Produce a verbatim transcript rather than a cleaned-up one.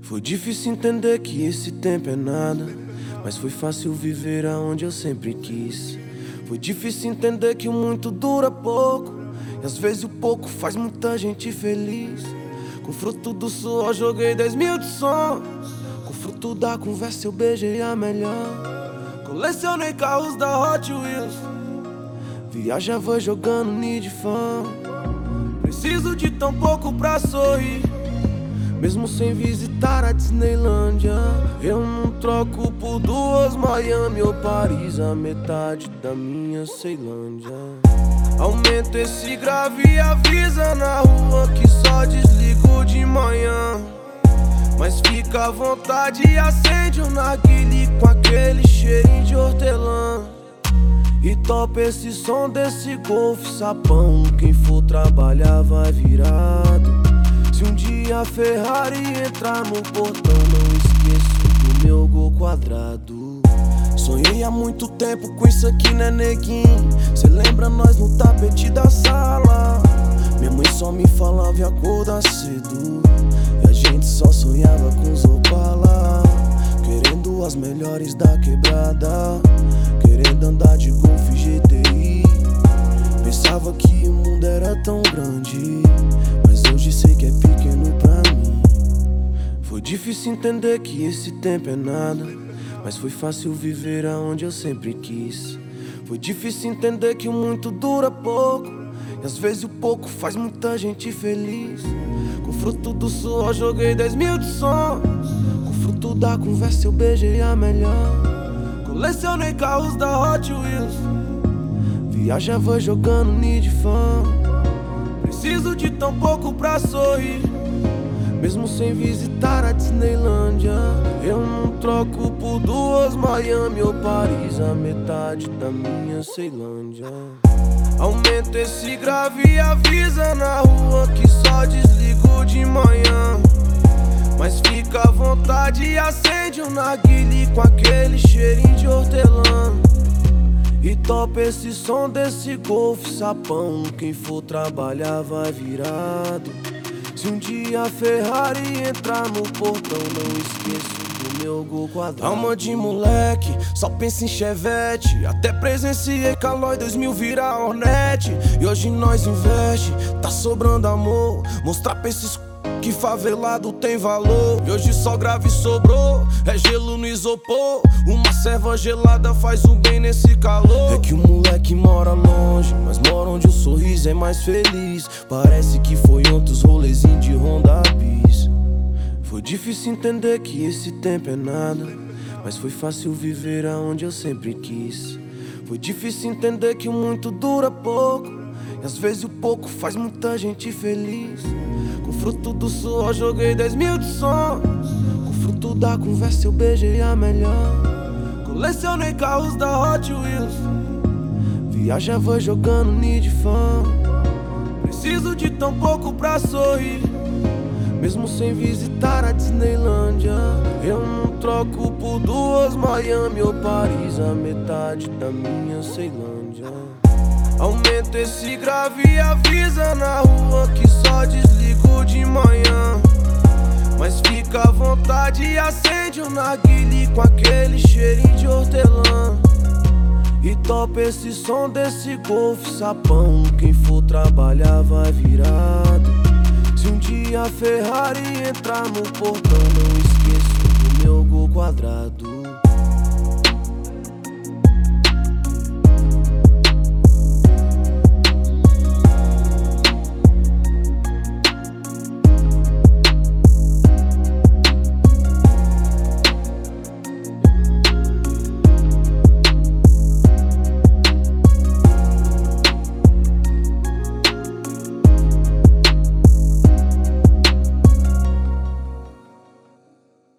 Foi difícil entender que esse tempo é nada, mas foi fácil viver aonde eu sempre quis. Foi difícil entender que o muito dura pouco, e às vezes o pouco faz muita gente feliz. Com fruto do suor joguei dez mil de sonhos, com fruto da conversa eu beijei a melhor. Colecionei carros da Hot Wheels, viajava jogando Need Fan. Preciso de tão pouco pra sorrir, mesmo sem visitar a Disneylândia. Eu não troco por duas Miami ou Paris, a metade da minha Ceilândia. Aumenta esse grave e avisa na rua que só desligo de manhã. Mas fica à vontade e acende um narguile com aquele cheirinho de hortelã. E topa esse som desse golfe sapão, quem for trabalhar vai virado. Se um dia a Ferrari entrar no portão, não esqueço do meu gol quadrado. Sonhei há muito tempo com isso aqui, né, neguinho? Cê lembra nós no tapete da sala? Minha mãe só me falava em acordar cedo, e a gente só sonhava com os Opala, querendo as melhores da quebrada, querendo andar de Golf G T I. Pensava que o mundo era tão grande, mas hoje sei que é pequeno pra mim. Foi difícil entender que esse tempo é nada, mas foi fácil viver aonde eu sempre quis. Foi difícil entender que o muito dura pouco, e às vezes o pouco faz muita gente feliz. Com fruto do suor joguei dez mil de sonhos, com fruto da conversa eu beijei a melhor. Colecionei carros da Hot Wheels, viajava jogando Need Fan. Preciso de tão pouco pra sorrir, mesmo sem visitar a Disneylândia. Eu não troco por duas Miami ou Paris, a metade da minha Ceilândia. Aumenta esse grave e avisa na rua que só desligo de manhã. Mas fica à vontade e acende um narguile com aquele cheirinho de hortelã. E topa esse som desse golfe sapão, quem for trabalhar vai virado. Se um dia a Ferrari entrar no portão, não esqueço do meu gol quadrado. Alma de moleque, só pensa em Chevette, até presenciei Calói dois mil virar Hornet. E hoje nós investe, tá sobrando amor, mostrar pra esses que favelado tem valor. E hoje só grave sobrou, é gelo no isopor. Uma serva gelada faz um bem nesse calor. É que o moleque mora longe, mas mora onde o sorriso é mais feliz. Parece que foi ontem os rolezinhos de Honda Bis. Foi difícil entender que esse tempo é nada, mas foi fácil viver aonde eu sempre quis. Foi difícil entender que o muito dura pouco, e às vezes o pouco faz muita gente feliz. Com fruto do suor joguei dez mil de sonhos, com fruto da conversa eu beijei a melhor. Colecionei carros da Hot Wheels, viajava jogando Need Fan. Preciso de tão pouco pra sorrir, mesmo sem visitar a Disneylândia. Eu não troco por duas Miami ou Paris, a metade da minha Ceilândia. Aumenta esse grave e avisa na rua que só desligo de manhã. Mas fica à vontade e acende um narguile com aquele cheirinho de hortelã. E topa esse som desse golfe sapão, quem for trabalhar vai virado. Se um dia a Ferrari entrar no portão, não esqueço do meu gol quadrado.